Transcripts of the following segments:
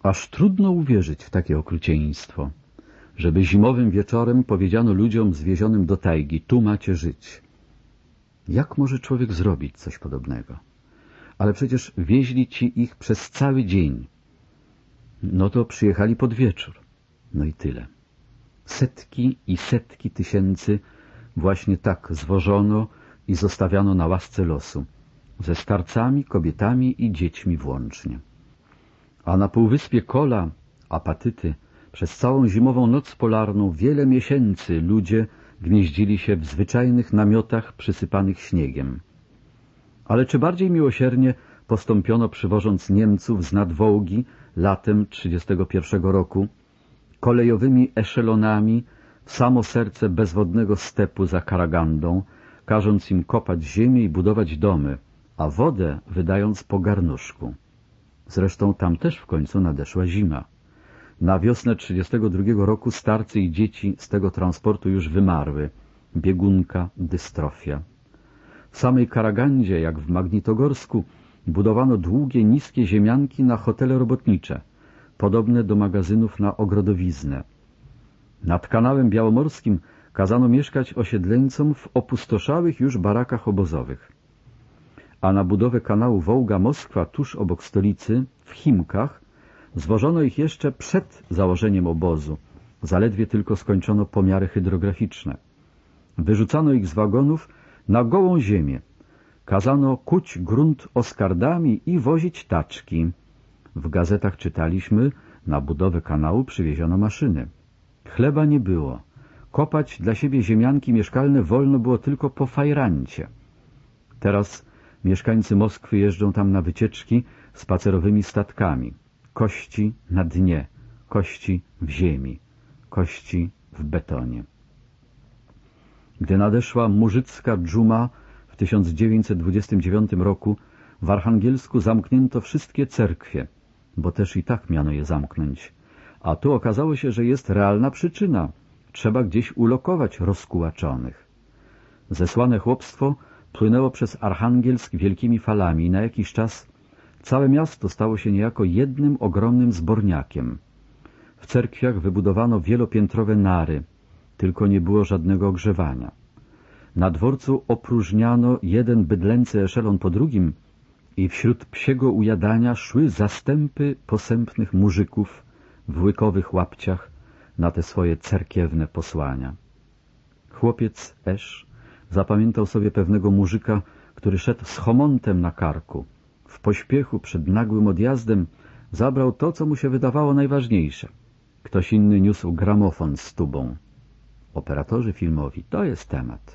Aż trudno uwierzyć w takie okrucieństwo, żeby zimowym wieczorem powiedziano ludziom zwiezionym do tajgi: tu macie żyć. Jak może człowiek zrobić coś podobnego? Ale przecież wieźli ci ich przez cały dzień. No to przyjechali pod wieczór. No i tyle. Setki i setki tysięcy właśnie tak zwożono i zostawiano na łasce losu, ze starcami, kobietami i dziećmi włącznie. A na półwyspie Kola, Apatyty, przez całą zimową noc polarną wiele miesięcy ludzie gnieździli się w zwyczajnych namiotach przysypanych śniegiem. Ale czy bardziej miłosiernie postąpiono, przywożąc Niemców z nadwołgi latem 1931 roku, kolejowymi eszelonami w samo serce bezwodnego stepu za Karagandą, każąc im kopać ziemię i budować domy, a wodę wydając po garnuszku. Zresztą tam też w końcu nadeszła zima. Na wiosnę 1932 roku starcy i dzieci z tego transportu już wymarły. Biegunka, dystrofia. W samej Karagandzie, jak w Magnitogorsku, budowano długie, niskie ziemianki na hotele robotnicze, podobne do magazynów na ogrodowiznę. Nad kanałem białomorskim kazano mieszkać osiedleńcom w opustoszałych już barakach obozowych. A na budowę kanału Wołga-Moskwa tuż obok stolicy, w Chimkach, zwożono ich jeszcze przed założeniem obozu. Zaledwie tylko skończono pomiary hydrograficzne. Wyrzucano ich z wagonów na gołą ziemię. Kazano kuć grunt oskardami i wozić taczki. W gazetach czytaliśmy: na budowę kanału przywieziono maszyny. Chleba nie było. Kopać dla siebie ziemianki mieszkalne wolno było tylko po fajrancie. Teraz mieszkańcy Moskwy jeżdżą tam na wycieczki spacerowymi statkami. Kości na dnie, kości w ziemi, kości w betonie. Gdy nadeszła murzycka dżuma w 1929 roku, w Archangelsku zamknięto wszystkie cerkwie, bo też i tak miano je zamknąć. A tu okazało się, że jest realna przyczyna. Trzeba gdzieś ulokować rozkułaczonych. Zesłane chłopstwo płynęło przez Archangelsk wielkimi falami i na jakiś czas całe miasto stało się niejako jednym ogromnym zborniakiem. W cerkwiach wybudowano wielopiętrowe nary, tylko nie było żadnego ogrzewania. Na dworcu opróżniano jeden bydlęcy eszelon po drugim i wśród psiego ujadania szły zastępy posępnych murzyków w łykowych łapciach na te swoje cerkiewne posłania. Chłopiec Esz zapamiętał sobie pewnego murzyka, który szedł z chomontem na karku. W pośpiechu przed nagłym odjazdem zabrał to, co mu się wydawało najważniejsze. Ktoś inny niósł gramofon z tubą. Operatorzy filmowi, to jest temat.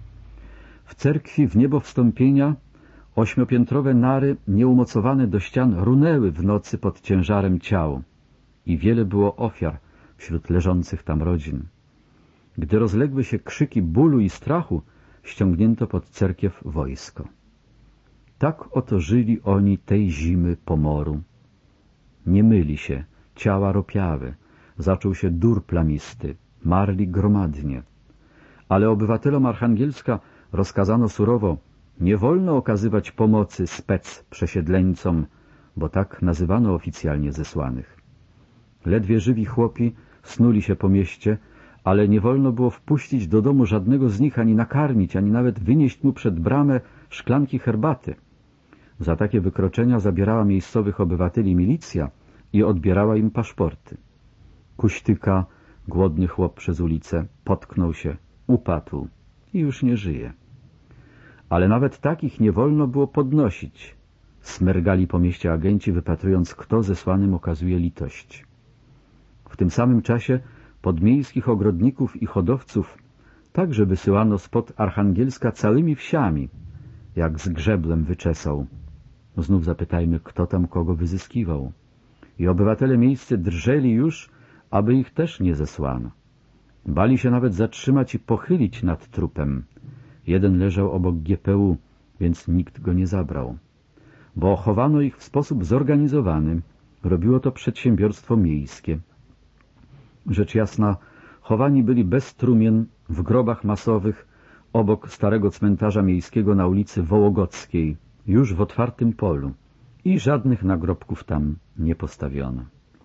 W cerkwi w niebo wstąpienia 8-piętrowe nary nieumocowane do ścian runęły w nocy pod ciężarem ciał i wiele było ofiar wśród leżących tam rodzin. Gdy rozległy się krzyki bólu i strachu, ściągnięto pod cerkiew wojsko. Tak oto żyli oni tej zimy pomoru. Nie myli się, ciała ropiawe, zaczął się dur plamisty, marli gromadnie. Ale obywatelom Archangelska rozkazano surowo: nie wolno okazywać pomocy przesiedleńcom, bo tak nazywano oficjalnie zesłanych. Ledwie żywi chłopi snuli się po mieście, ale nie wolno było wpuścić do domu żadnego z nich, ani nakarmić, ani nawet wynieść mu przed bramę szklanki herbaty. Za takie wykroczenia zabierała miejscowych obywateli milicja i odbierała im paszporty. Kuśtyka, głodny chłop przez ulicę, potknął się, upadł i już nie żyje. Ale nawet takich nie wolno było podnosić. Smergali po mieście agenci, wypatrując, kto zesłanym okazuje litość. W tym samym czasie podmiejskich ogrodników i hodowców także wysyłano spod Archangelska całymi wsiami, jak z grzeblem wyczesał. Znów zapytajmy, kto tam kogo wyzyskiwał. I obywatele miejscy drżeli już, aby ich też nie zesłano. Bali się nawet zatrzymać i pochylić nad trupem. Jeden leżał obok GPU, więc nikt go nie zabrał. Bo chowano ich w sposób zorganizowany. Robiło to przedsiębiorstwo miejskie. Rzecz jasna, chowani byli bez trumien w grobach masowych obok starego cmentarza miejskiego na ulicy Wołogockiej, już w otwartym polu, i żadnych nagrobków tam nie postawiono.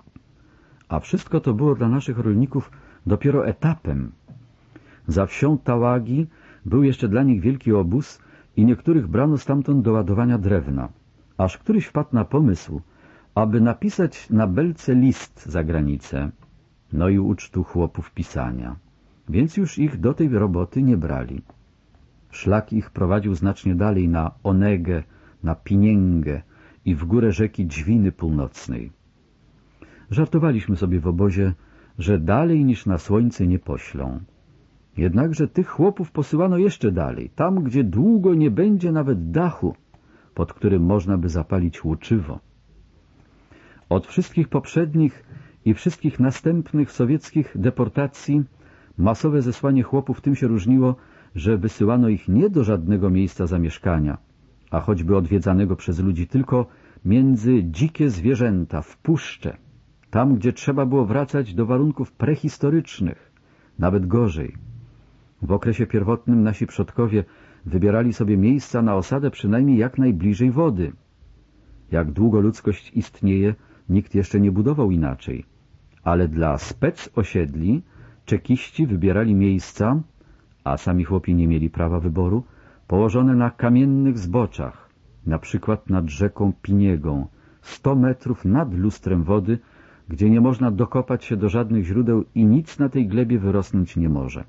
A wszystko to było dla naszych rolników dopiero etapem. Za wsią Tałagi był jeszcze dla nich wielki obóz i niektórych brano stamtąd do ładowania drewna. Aż któryś wpadł na pomysł, aby napisać na belce list za granicę. No i ucztu chłopów pisania. Więc już ich do tej roboty nie brali. Szlak ich prowadził znacznie dalej na Onegę, na Pinięgę i w górę rzeki Dźwiny Północnej. Żartowaliśmy sobie w obozie, że dalej niż na słońce nie poślą. Jednakże tych chłopów posyłano jeszcze dalej, tam gdzie długo nie będzie nawet dachu, pod którym można by zapalić łuczywo. Od wszystkich poprzednich i wszystkich następnych sowieckich deportacji masowe zesłanie chłopów tym się różniło, że wysyłano ich nie do żadnego miejsca zamieszkania, a choćby odwiedzanego przez ludzi, tylko między dzikie zwierzęta, w puszcze, tam gdzie trzeba było wracać do warunków prehistorycznych, nawet gorzej. W okresie pierwotnym nasi przodkowie wybierali sobie miejsca na osadę przynajmniej jak najbliżej wody. Jak długo ludzkość istnieje, nikt jeszcze nie budował inaczej. Ale dla specosiedli czekiści wybierali miejsca, a sami chłopi nie mieli prawa wyboru, położone na kamiennych zboczach, na przykład nad rzeką Piniegą, 100 metrów nad lustrem wody, gdzie nie można dokopać się do żadnych źródeł i nic na tej glebie wyrosnąć nie może.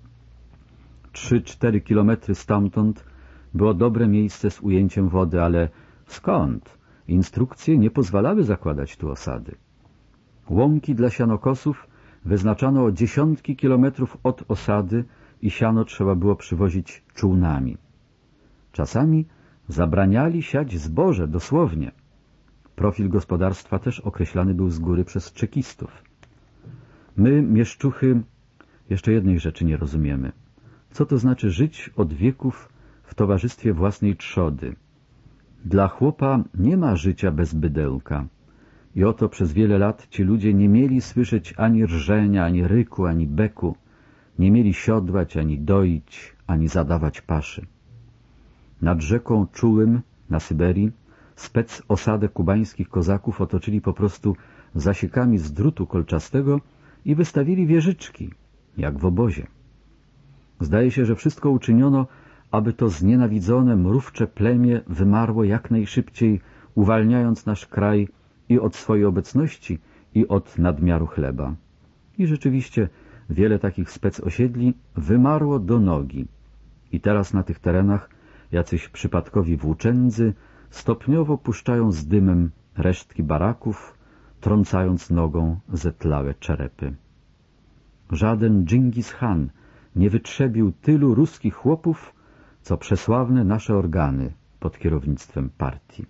3-4 kilometry stamtąd było dobre miejsce z ujęciem wody, ale skąd? Instrukcje nie pozwalały zakładać tu osady. Łąki dla sianokosów wyznaczano o dziesiątki kilometrów od osady i siano trzeba było przywozić czółnami. Czasami zabraniali siać zboże, dosłownie. Profil gospodarstwa też określany był z góry przez czekistów. My, mieszczuchy, jeszcze jednej rzeczy nie rozumiemy. Co to znaczy żyć od wieków w towarzystwie własnej trzody? Dla chłopa nie ma życia bez bydełka. I oto przez wiele lat ci ludzie nie mieli słyszeć ani rżenia, ani ryku, ani beku. Nie mieli siodłać, ani doić, ani zadawać paszy. Nad rzeką Czułym na Syberii osadę kubańskich kozaków otoczyli po prostu zasiekami z drutu kolczastego i wystawili wieżyczki, jak w obozie. Zdaje się, że wszystko uczyniono, aby to znienawidzone, mrówcze plemię wymarło jak najszybciej, uwalniając nasz kraj i od swojej obecności, i od nadmiaru chleba. I rzeczywiście wiele takich specosiedli wymarło do nogi. I teraz na tych terenach jacyś przypadkowi włóczędzy stopniowo puszczają z dymem resztki baraków, trącając nogą zetlałe czerepy. Żaden Dżingis Khan nie wytrzebił tylu ruskich chłopów, co przesławne nasze organy pod kierownictwem partii.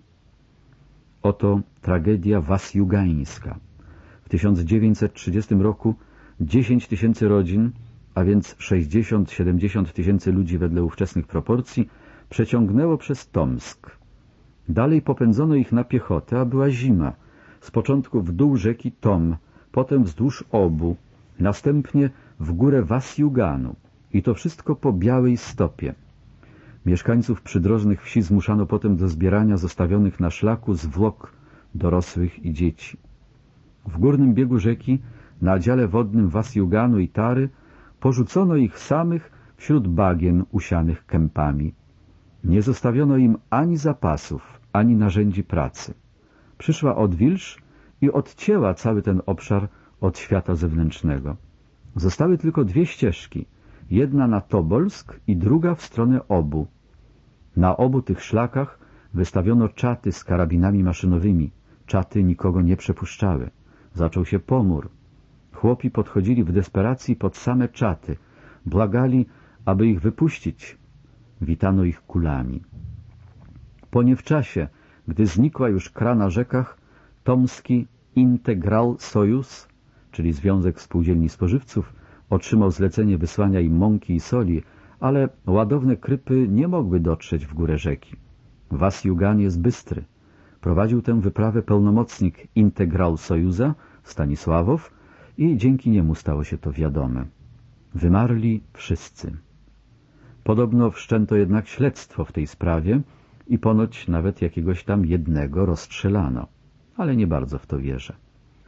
Oto tragedia wasjugańska. W 1930 roku 10 000 rodzin, a więc 60-70 tysięcy ludzi wedle ówczesnych proporcji, przeciągnęło przez Tomsk. Dalej popędzono ich na piechotę, a była zima. Z początku w dół rzeki Tom, potem wzdłuż Obu, następnie w górę Wasjuganu. I to wszystko po białej stopie. Mieszkańców przydrożnych wsi zmuszano potem do zbierania zostawionych na szlaku zwłok dorosłych i dzieci. W górnym biegu rzeki, na dziale wodnym Wasjuganu i Tary, porzucono ich samych wśród bagien usianych kępami. Nie zostawiono im ani zapasów, ani narzędzi pracy. Przyszła odwilż i odcięła cały ten obszar od świata zewnętrznego. Zostały tylko dwie ścieżki, jedna na Tobolsk i druga w stronę Obu. Na obu tych szlakach wystawiono czaty z karabinami maszynowymi. Czaty nikogo nie przepuszczały. Zaczął się pomór. Chłopi podchodzili w desperacji pod same czaty. Błagali, aby ich wypuścić. Witano ich kulami. Po niewczasie, gdy znikła już kra na rzekach, tomski Integral Sojus, czyli Związek Spółdzielni Spożywców, otrzymał zlecenie wysłania im mąki i soli, ale ładowne krypy nie mogły dotrzeć w górę rzeki. Wasjugan jest bystry. Prowadził tę wyprawę pełnomocnik Integral Sojuza, Stanisławow, i dzięki niemu stało się to wiadome. Wymarli wszyscy. Podobno wszczęto jednak śledztwo w tej sprawie i ponoć nawet jakiegoś tam jednego rozstrzelano, ale nie bardzo w to wierzę.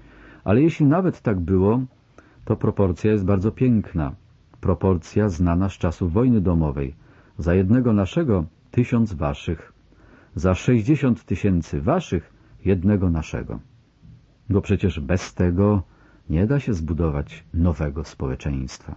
Ale jeśli nawet tak było, to proporcja jest bardzo piękna. Proporcja znana z czasów wojny domowej. Za jednego naszego 1000 waszych. Za 60 000 waszych jednego naszego. Bo przecież bez tego nie da się zbudować nowego społeczeństwa.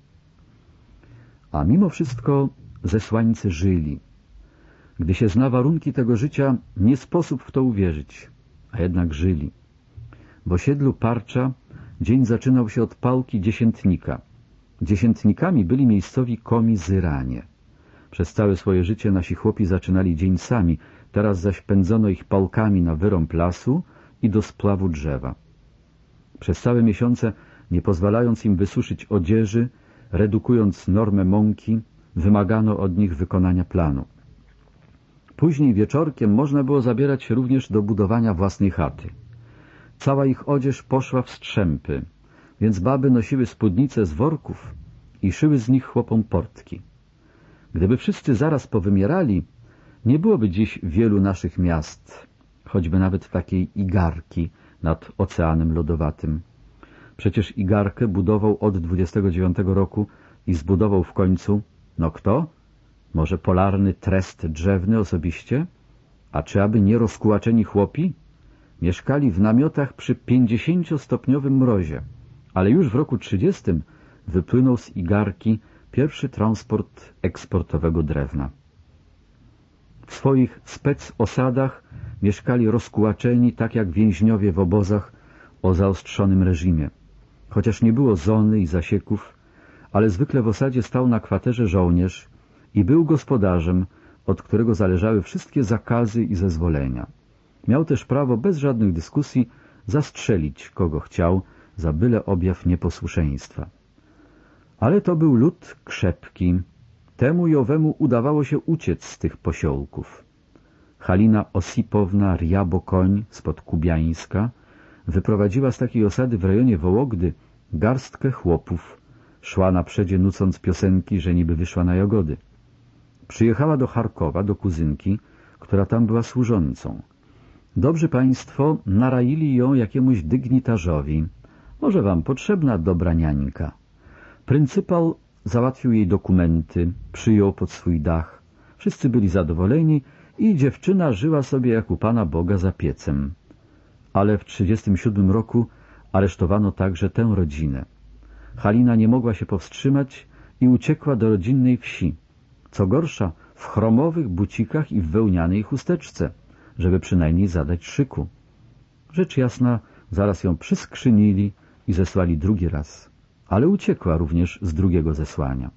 A mimo wszystko zesłańcy żyli. Gdy się zna warunki tego życia, nie sposób w to uwierzyć, a jednak żyli. W osiedlu Parcza dzień zaczynał się od pałki dziesiętnika. Dziesiętnikami byli miejscowi komizyranie. Przez całe swoje życie nasi chłopi zaczynali dzień sami, teraz zaś pędzono ich pałkami na wyrąb lasu i do splawu drzewa. Przez całe miesiące, nie pozwalając im wysuszyć odzieży, redukując normę mąki, wymagano od nich wykonania planu. Później wieczorkiem można było zabierać się również do budowania własnej chaty. Cała ich odzież poszła w strzępy, więc baby nosiły spódnice z worków i szyły z nich chłopom portki. Gdyby wszyscy zaraz powymierali, nie byłoby dziś wielu naszych miast, choćby nawet takiej Igarki nad Oceanem Lodowatym. Przecież Igarkę budował od 29 roku i zbudował w końcu, no kto? Może polarny trest drzewny osobiście? A czy aby nie rozkułaczeni chłopi? Mieszkali w namiotach przy 50-stopniowym mrozie, ale już w roku 30 wypłynął z Igarki pierwszy transport eksportowego drewna. W swoich specosadach mieszkali rozkułaczeni, tak jak więźniowie w obozach o zaostrzonym reżimie. Chociaż nie było zony i zasieków, ale zwykle w osadzie stał na kwaterze żołnierz i był gospodarzem, od którego zależały wszystkie zakazy i zezwolenia. Miał też prawo bez żadnych dyskusji zastrzelić, kogo chciał, za byle objaw nieposłuszeństwa. Ale to był lud krzepki. Temu i owemu udawało się uciec z tych posiołków. Halina Osipowna Rjabokoń spod Kubiańska wyprowadziła z takiej osady w rejonie Wołogdy garstkę chłopów. Szła na przedzie nucąc piosenki, że niby wyszła na jagody. Przyjechała do Charkowa, do kuzynki, która tam była służącą. Dobrzy państwo naraili ją jakiemuś dygnitarzowi. Może wam potrzebna dobra niańka. Pryncypał załatwił jej dokumenty, przyjął pod swój dach. Wszyscy byli zadowoleni i dziewczyna żyła sobie jak u Pana Boga za piecem. Ale w 37 roku aresztowano także tę rodzinę. Halina nie mogła się powstrzymać i uciekła do rodzinnej wsi. Co gorsza, w chromowych bucikach i w wełnianej chusteczce, żeby przynajmniej zadać szyku. Rzecz jasna, zaraz ją przyskrzynili i zesłali drugi raz, ale uciekła również z drugiego zesłania.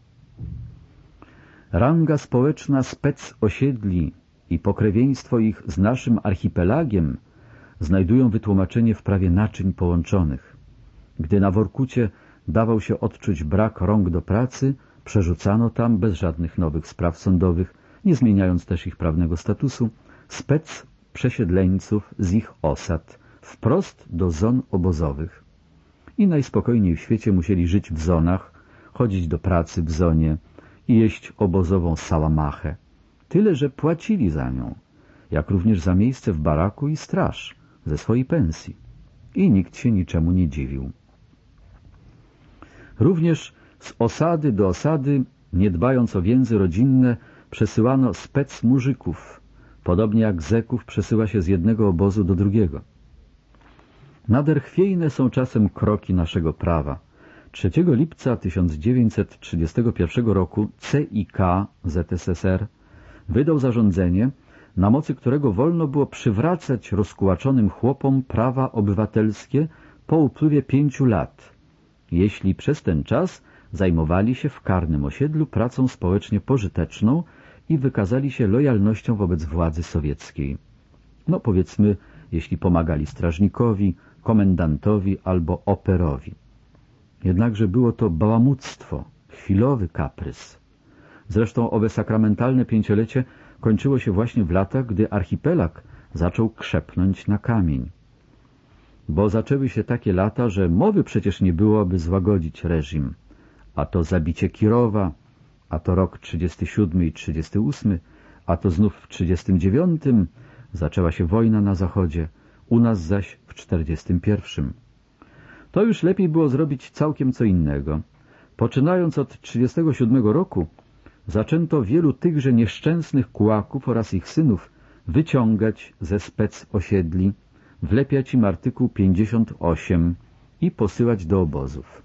Ranga społeczna specosiedli i pokrewieństwo ich z naszym archipelagiem znajdują wytłumaczenie w prawie naczyń połączonych. Gdy na Workucie dawał się odczuć brak rąk do pracy, przerzucano tam, bez żadnych nowych spraw sądowych, nie zmieniając też ich prawnego statusu, przesiedleńców z ich osad, wprost do zon obozowych. I najspokojniej w świecie musieli żyć w zonach, chodzić do pracy w zonie i jeść obozową sałamachę. Tyle, że płacili za nią, jak również za miejsce w baraku i straż, ze swojej pensji. I nikt się niczemu nie dziwił. Również z osady do osady, nie dbając o więzy rodzinne, przesyłano specmużyków, podobnie jak zeków przesyła się z jednego obozu do drugiego. Nader chwiejne są czasem kroki naszego prawa. 3 lipca 1931 roku CIK ZSSR wydał zarządzenie, na mocy którego wolno było przywracać rozkułaczonym chłopom prawa obywatelskie po upływie 5 lat, jeśli przez ten czas zajmowali się w karnym osiedlu pracą społecznie pożyteczną i wykazali się lojalnością wobec władzy sowieckiej. No powiedzmy, jeśli pomagali strażnikowi, komendantowi albo operowi. Jednakże było to bałamuctwo, chwilowy kaprys. Zresztą owe sakramentalne 5-lecie kończyło się właśnie w latach, gdy archipelag zaczął krzepnąć na kamień. Bo zaczęły się takie lata, że mowy przecież nie było, aby złagodzić reżim. A to zabicie Kirowa, a to rok 37 i 38, a to znów w 39 zaczęła się wojna na zachodzie, u nas zaś w 41. To już lepiej było zrobić całkiem co innego. Poczynając od 1937 roku zaczęto wielu tychże nieszczęsnych kułaków oraz ich synów wyciągać ze specosiedli, wlepiać im artykuł 58 i posyłać do obozów.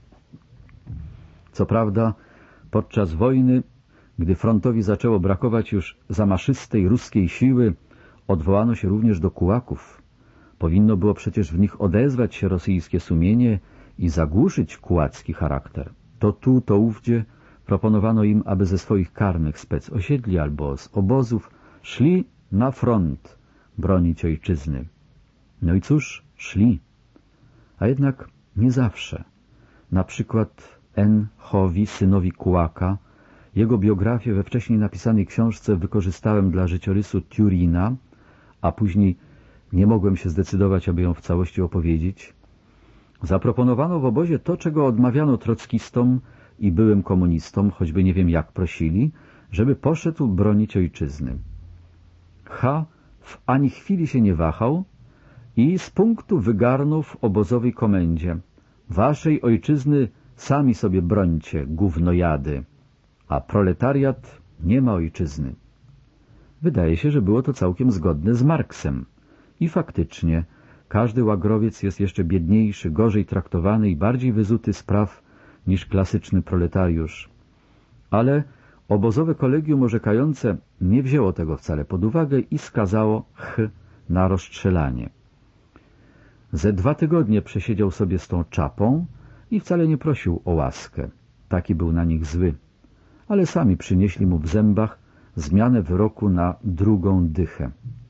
Co prawda, podczas wojny, gdy frontowi zaczęło brakować już zamaszystej ruskiej siły, odwołano się również do kułaków. Powinno było przecież w nich odezwać się rosyjskie sumienie i zagłuszyć kułacki charakter. To tu, to ówdzie proponowano im, aby ze swoich karnych specosiedli albo z obozów szli na front bronić ojczyzny. No i cóż, szli. A jednak nie zawsze. Na przykład N. Chowi, synowi kułaka, jego biografię we wcześniej napisanej książce wykorzystałem dla życiorysu Turina, a później nie mogłem się zdecydować, aby ją w całości opowiedzieć. Zaproponowano w obozie to, czego odmawiano trockistom i byłym komunistom, choćby nie wiem jak prosili, żeby poszedł bronić ojczyzny. H. ani chwili się nie wahał i z punktu wygarnął w obozowej komendzie: waszej ojczyzny sami sobie brońcie, gównojady, a proletariat nie ma ojczyzny. Wydaje się, że było to całkiem zgodne z Marksem. I faktycznie każdy łagrowiec jest jeszcze biedniejszy, gorzej traktowany i bardziej wyzuty z praw niż klasyczny proletariusz. Ale obozowe kolegium orzekające nie wzięło tego wcale pod uwagę i skazało na rozstrzelanie. Ze 2 tygodnie przesiedział sobie z tą czapą i wcale nie prosił o łaskę. Taki był na nich zły. Ale sami przynieśli mu w zębach zmianę wyroku na 2. dychę.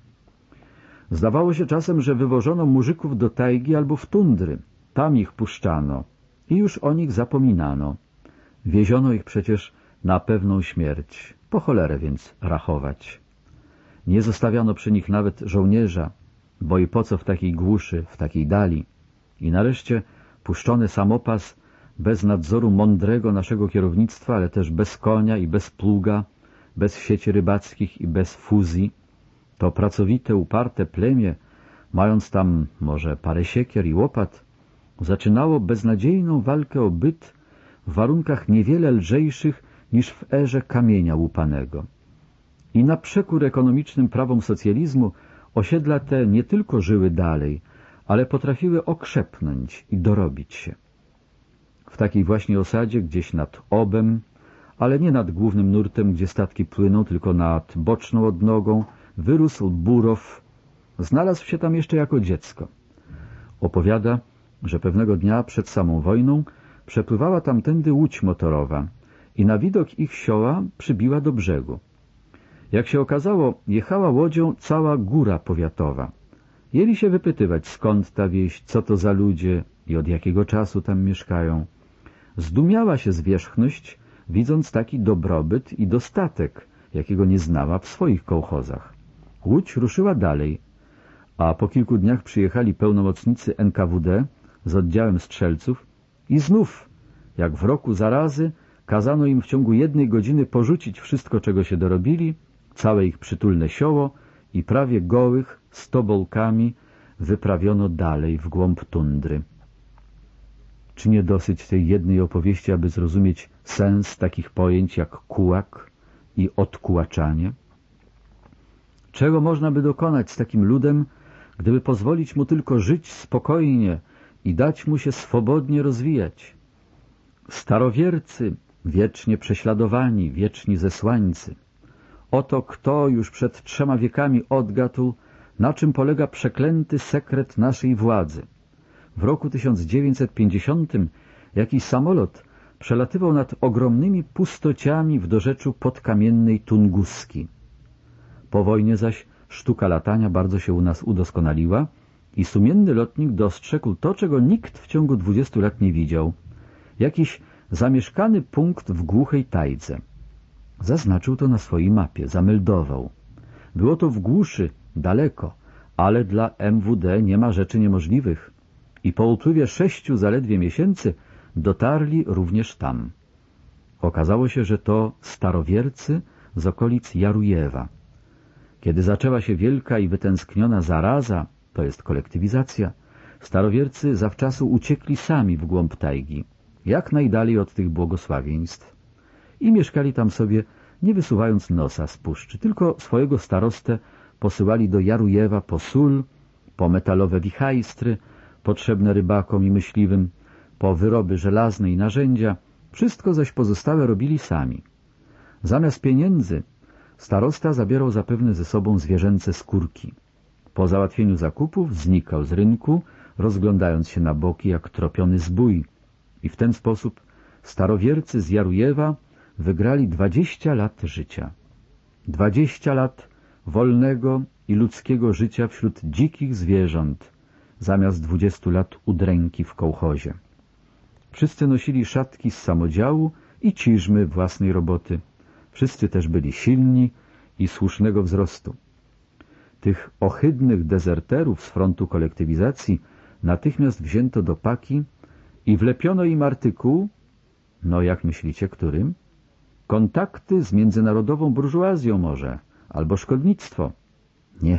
Zdawało się czasem, że wywożono murzyków do tajgi albo w tundry. Tam ich puszczano i już o nich zapominano. Wieziono ich przecież na pewną śmierć, po cholerę więc rachować. Nie zostawiano przy nich nawet żołnierza, bo i po co w takiej głuszy, w takiej dali. I nareszcie puszczony samopas, bez nadzoru mądrego naszego kierownictwa, ale też bez konia i bez pluga, bez sieci rybackich i bez fuzji, to pracowite, uparte plemię, mając tam może parę siekier i łopat, zaczynało beznadziejną walkę o byt w warunkach niewiele lżejszych niż w erze kamienia łupanego. I na przekór ekonomicznym prawom socjalizmu osiedla te nie tylko żyły dalej, ale potrafiły okrzepnąć i dorobić się. W takiej właśnie osadzie, gdzieś nad Obem, ale nie nad głównym nurtem, gdzie statki płyną, tylko nad boczną odnogą, wyrósł Burow. Znalazł się tam jeszcze jako dziecko. Opowiada, że pewnego dnia przed samą wojną przepływała tamtędy łódź motorowa i na widok ich sioła przybiła do brzegu. Jak się okazało, jechała łodzią cała góra powiatowa. Jęli się wypytywać, skąd ta wieś, co to za ludzie i od jakiego czasu tam mieszkają. Zdumiała się zwierzchność, widząc taki dobrobyt i dostatek, jakiego nie znała w swoich kołchozach. Łódź ruszyła dalej, a po kilku dniach przyjechali pełnomocnicy NKWD z oddziałem strzelców i znów, jak w roku zarazy, kazano im w ciągu 1 godziny porzucić wszystko, czego się dorobili, całe ich przytulne sioło i prawie gołych, z tobolkami wyprawiono dalej w głąb tundry. Czy nie dosyć tej jednej opowieści, aby zrozumieć sens takich pojęć jak kułak i odkułaczanie? Czego można by dokonać z takim ludem, gdyby pozwolić mu tylko żyć spokojnie i dać mu się swobodnie rozwijać? Starowiercy, wiecznie prześladowani, wieczni zesłańcy. Oto kto już przed 3 wiekami odgadł, na czym polega przeklęty sekret naszej władzy. W roku 1950 jakiś samolot przelatywał nad ogromnymi pustociami w dorzeczu podkamiennej Tunguski. Po wojnie zaś sztuka latania bardzo się u nas udoskonaliła i sumienny lotnik dostrzegł to, czego nikt w ciągu 20 lat nie widział. Jakiś zamieszkany punkt w głuchej tajdze. Zaznaczył to na swojej mapie, zameldował. Było to w głuszy, daleko, ale dla MWD nie ma rzeczy niemożliwych. I po upływie 6 zaledwie miesięcy dotarli również tam. Okazało się, że to starowiercy z okolic Jarujewa. Kiedy zaczęła się wielka i wytęskniona zaraza, to jest kolektywizacja, Starowiercy zawczasu uciekli sami w głąb tajgi, jak najdalej od tych błogosławieństw, i mieszkali tam sobie, nie wysuwając nosa z puszczy, tylko swojego starostę posyłali do Jarujewa po sól, po metalowe wichajstry, potrzebne rybakom i myśliwym, po wyroby żelazne i narzędzia, wszystko zaś pozostałe robili sami. Zamiast pieniędzy starosta zabierał zapewne ze sobą zwierzęce skórki. Po załatwieniu zakupów znikał z rynku, rozglądając się na boki jak tropiony zbój, i w ten sposób starowiercy z Jarujewa wygrali 20 lat życia. 20 lat wolnego i ludzkiego życia wśród dzikich zwierząt, zamiast 20 lat udręki w kołchozie. Wszyscy nosili szatki z samodziału i ciżmy własnej roboty. Wszyscy też byli silni i słusznego wzrostu. Tych ohydnych dezerterów z frontu kolektywizacji natychmiast wzięto do paki i wlepiono im artykuł, no jak myślicie, którym? Kontakty z międzynarodową burżuazją może, albo szkodnictwo. Nie.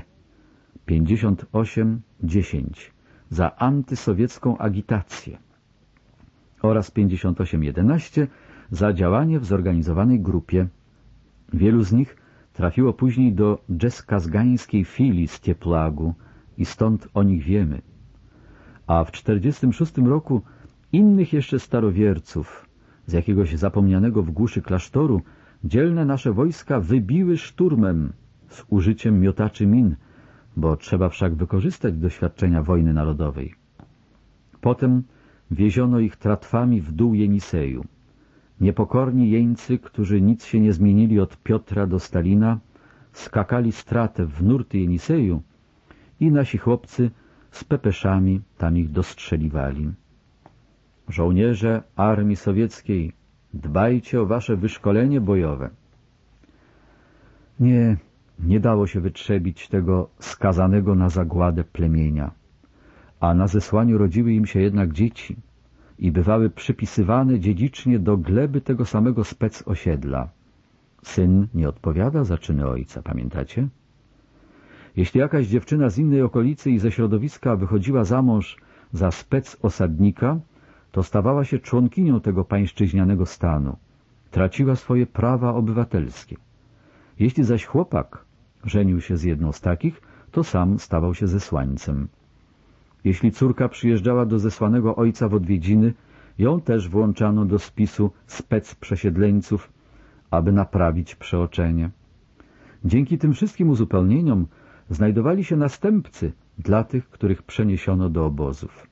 58-10 za antysowiecką agitację oraz 58-11 za działanie w zorganizowanej grupie. Wielu z nich trafiło później do dżeskazgańskiej filii z Tieplagu i stąd o nich wiemy. A w 46 roku innych jeszcze starowierców z jakiegoś zapomnianego w głuszy klasztoru dzielne nasze wojska wybiły szturmem z użyciem miotaczy min, bo trzeba wszak wykorzystać doświadczenia wojny narodowej. Potem wieziono ich tratwami w dół Jeniseju. Niepokorni jeńcy, którzy nic się nie zmienili od Piotra do Stalina, skakali stratę w nurty Jeniseju i nasi chłopcy z pepeszami tam ich dostrzeliwali. Żołnierze armii sowieckiej, dbajcie o wasze wyszkolenie bojowe. Nie dało się wytrzebić tego skazanego na zagładę plemienia, a na zesłaniu rodziły im się jednak dzieci i bywały przypisywane dziedzicznie do gleby tego samego specosiedla. Syn nie odpowiada za czyny ojca, pamiętacie? Jeśli jakaś dziewczyna z innej okolicy i ze środowiska wychodziła za mąż za specosadnika, to stawała się członkinią tego pańszczyźnianego stanu, traciła swoje prawa obywatelskie. Jeśli zaś chłopak żenił się z jedną z takich, to sam stawał się zesłańcem. Jeśli córka przyjeżdżała do zesłanego ojca w odwiedziny, ją też włączano do spisu spec-przesiedleńców, aby naprawić przeoczenie. Dzięki tym wszystkim uzupełnieniom znajdowali się następcy dla tych, których przeniesiono do obozów.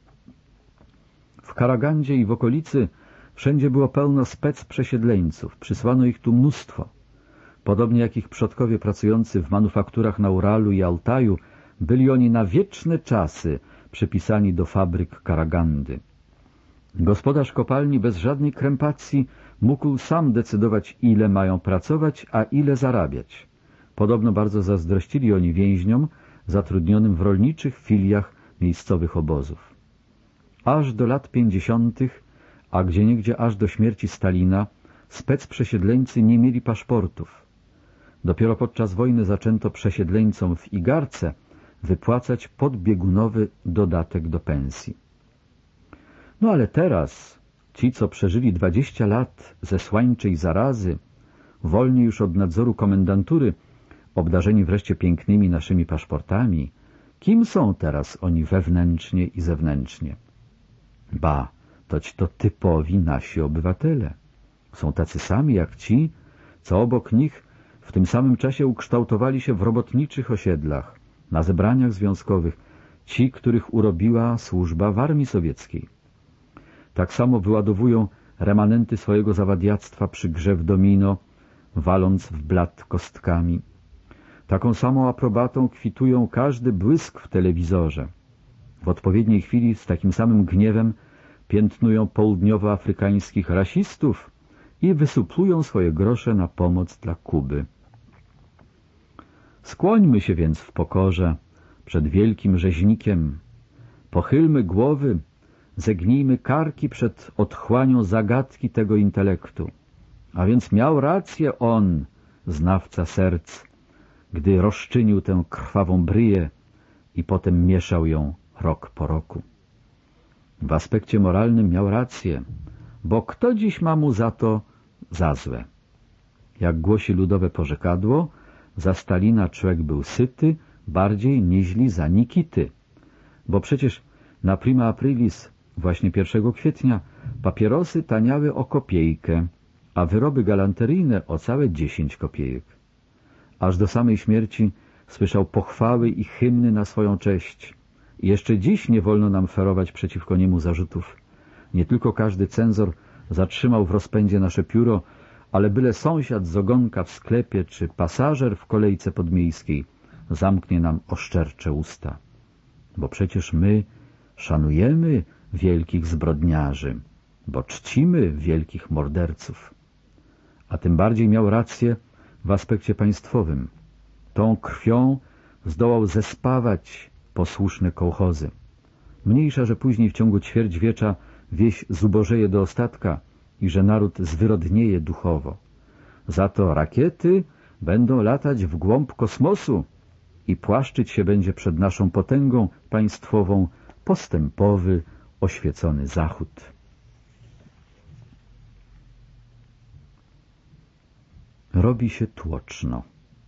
W Karagandzie i w okolicy wszędzie było pełno spec-przesiedleńców, przysłano ich tu mnóstwo. Podobnie jak ich przodkowie pracujący w manufakturach na Uralu i Altaju, byli oni na wieczne czasy przypisani do fabryk Karagandy. Gospodarz kopalni bez żadnej krępacji mógł sam decydować, ile mają pracować, a ile zarabiać. Podobno bardzo zazdrościli oni więźniom zatrudnionym w rolniczych filiach miejscowych obozów. Aż do lat 50., a gdzieniegdzie aż do śmierci Stalina, spec-przesiedleńcy nie mieli paszportów. Dopiero podczas wojny zaczęto przesiedleńcom w Igarce wypłacać podbiegunowy dodatek do pensji. No ale teraz ci, co przeżyli 20 lat zesłańczej zarazy, wolni już od nadzoru komendantury, obdarzeni wreszcie pięknymi naszymi paszportami, kim są teraz oni wewnętrznie i zewnętrznie? Ba, toć to typowi nasi obywatele. Są tacy sami jak ci, co obok nich w tym samym czasie ukształtowali się w robotniczych osiedlach, na zebraniach związkowych, ci, których urobiła służba w armii sowieckiej. Tak samo wyładowują remanenty swojego zawadiactwa przy grze w domino, waląc w blat kostkami. Taką samą aprobatą kwitują każdy błysk w telewizorze. W odpowiedniej chwili z takim samym gniewem piętnują południowoafrykańskich rasistów i wysuplują swoje grosze na pomoc dla Kuby. Skłońmy się więc w pokorze przed wielkim rzeźnikiem, pochylmy głowy, zegnijmy karki przed otchłanią zagadki tego intelektu. A więc miał rację on, znawca serc, gdy rozczynił tę krwawą bryję i potem mieszał ją rok po roku. W aspekcie moralnym miał rację, bo kto dziś ma mu za to za złe? Jak głosi ludowe porzekadło, za Stalina człowiek był syty bardziej niźli za Nikity, bo przecież na prima aprilis, właśnie 1 kwietnia, papierosy taniały o kopiejkę, a wyroby galanteryjne o całe 10 kopiejek. Aż do samej śmierci słyszał pochwały i hymny na swoją cześć. I jeszcze dziś nie wolno nam ferować przeciwko niemu zarzutów. Nie tylko każdy cenzor zatrzymał w rozpędzie nasze pióro, ale byle sąsiad z ogonka w sklepie czy pasażer w kolejce podmiejskiej zamknie nam oszczercze usta. Bo przecież my szanujemy wielkich zbrodniarzy, bo czcimy wielkich morderców. A tym bardziej miał rację w aspekcie państwowym. Tą krwią zdołał zespawać posłuszne kołchozy. Mniejsza, że później w ciągu ćwierćwiecza wieś zubożeje do ostatka i że naród zwyrodnieje duchowo. Za to rakiety będą latać w głąb kosmosu i płaszczyć się będzie przed naszą potęgą państwową postępowy, oświecony Zachód. Robi się tłoczno.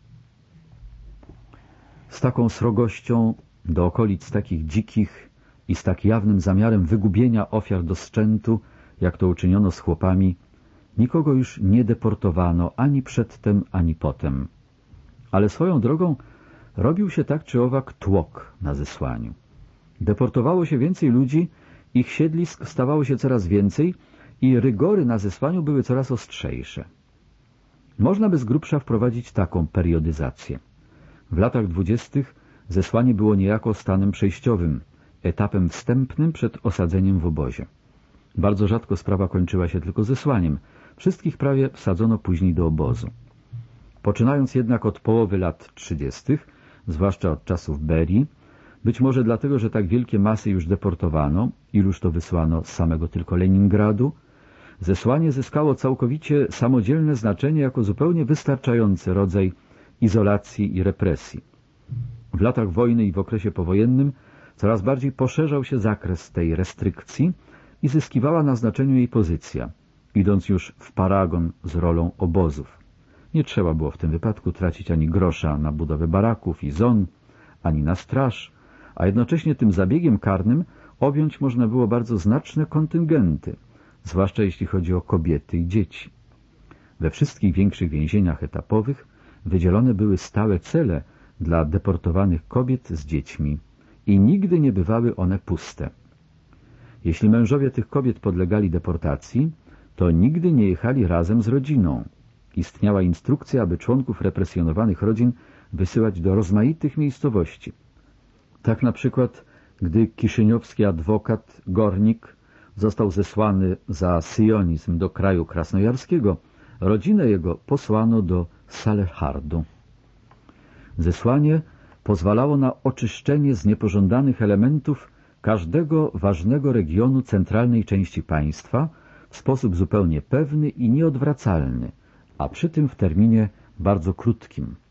Z taką srogością do okolic takich dzikich i z tak jawnym zamiarem wygubienia ofiar do sczętu, jak to uczyniono z chłopami, nikogo już nie deportowano ani przedtem, ani potem. Ale swoją drogą robił się tak czy owak tłok na zesłaniu. Deportowało się więcej ludzi, ich siedlisk stawało się coraz więcej i rygory na zesłaniu były coraz ostrzejsze. Można by z grubsza wprowadzić taką periodyzację. W latach 20. zesłanie było niejako stanem przejściowym, etapem wstępnym przed osadzeniem w obozie. Bardzo rzadko sprawa kończyła się tylko zesłaniem. Wszystkich prawie wsadzono później do obozu. Poczynając jednak od połowy lat 30., zwłaszcza od czasów Berii, być może dlatego, że tak wielkie masy już deportowano, iluż to wysłano z samego tylko Leningradu, zesłanie zyskało całkowicie samodzielne znaczenie jako zupełnie wystarczający rodzaj izolacji i represji. W latach wojny i w okresie powojennym coraz bardziej poszerzał się zakres tej restrykcji i zyskiwała na znaczeniu jej pozycja, idąc już w paragon z rolą obozów. Nie trzeba było w tym wypadku tracić ani grosza na budowę baraków i zon, ani na straż, a jednocześnie tym zabiegiem karnym objąć można było bardzo znaczne kontyngenty, zwłaszcza jeśli chodzi o kobiety i dzieci. We wszystkich większych więzieniach etapowych wydzielone były stałe cele dla deportowanych kobiet z dziećmi i nigdy nie bywały one puste. Jeśli mężowie tych kobiet podlegali deportacji, to nigdy nie jechali razem z rodziną. Istniała instrukcja, aby członków represjonowanych rodzin wysyłać do rozmaitych miejscowości. Tak na przykład, gdy kiszyniowski adwokat Gornik został zesłany za syjonizm do kraju krasnojarskiego, rodzinę jego posłano do Salehardu. Zesłanie pozwalało na oczyszczenie z niepożądanych elementów każdego ważnego regionu centralnej części państwa w sposób zupełnie pewny i nieodwracalny, a przy tym w terminie bardzo krótkim.